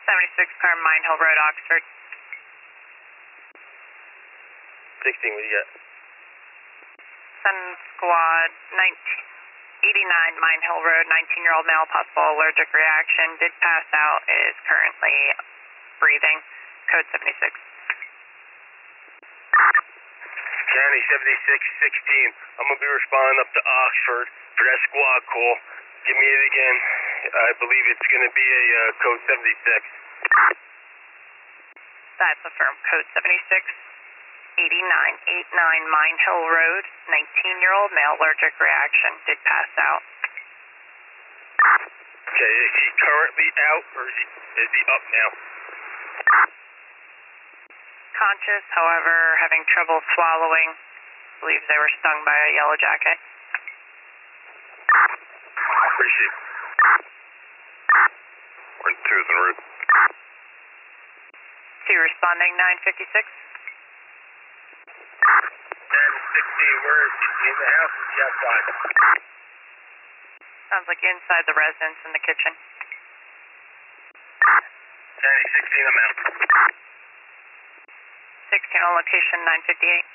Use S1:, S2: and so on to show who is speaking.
S1: 76 car, Mine Hill Road, Oxford.
S2: 16, what do you got?
S1: Sun Squad, 89 Mine Hill Road, 19-year-old male, possible allergic reaction, did pass out, is currently breathing, code 76.
S2: County 7616, I'm going to be responding up to Oxford for that squad call. Give me it again. I believe it's going to be a code 76.
S1: That's affirmed, code 76. 8989 Mine Hill Road, 19-year-old male, allergic reaction, did pass out.
S2: Okay, is he currently out or is he up now?
S1: Conscious, however, having trouble swallowing. Believes they were stung by a yellow jacket.
S2: Appreciate it. 1-2 is en route.
S1: 2 responding, 956.
S2: 10-16, where is he? In the house or is he outside?
S1: Sounds like inside the residence in the kitchen.
S2: 10-16, I'm out.
S1: 16 on location, 958.